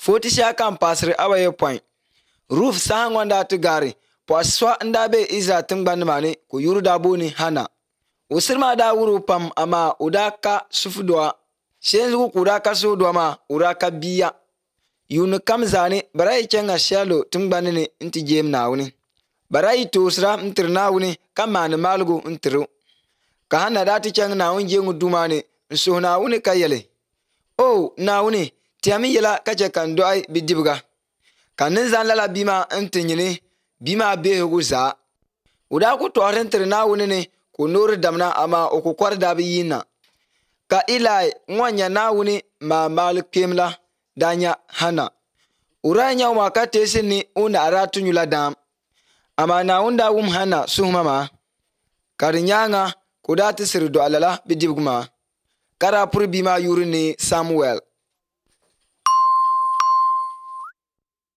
Foti sha kan pasri awaye point. Ruf sahan wanda tu gari. Po aswa nda be iza tingban mani ku yuru da boni hana. Usirma da wuru pam ama udaka sufudwa. Shenzu kudaka sudwa ma uraka biya. Yunu kam zani barai chenga shalo tingban ni inti jem nawuni. Barai tosra ntir nawuni kama ni malgu ntiru. Ka hana dati cheng nawun jengu dumani nsuh nawuni kayele. Oh nawuni tiami yela kache kan doai bidibga. Kanin zan lala bima inti nyini bima behugu za. Udaku tohrin tir nawuni ni ku nuri damna ama ukukwar dabi yina. Ka ilai mwanya nawuni ma mal kemla danya hana. Uranya umaka tesi ni una aratu nyula dam. Ama nawunda hana suhmama. Karinyanga kudati sirdo alala bidibguma. Kara pur bima yuri ni Samuel.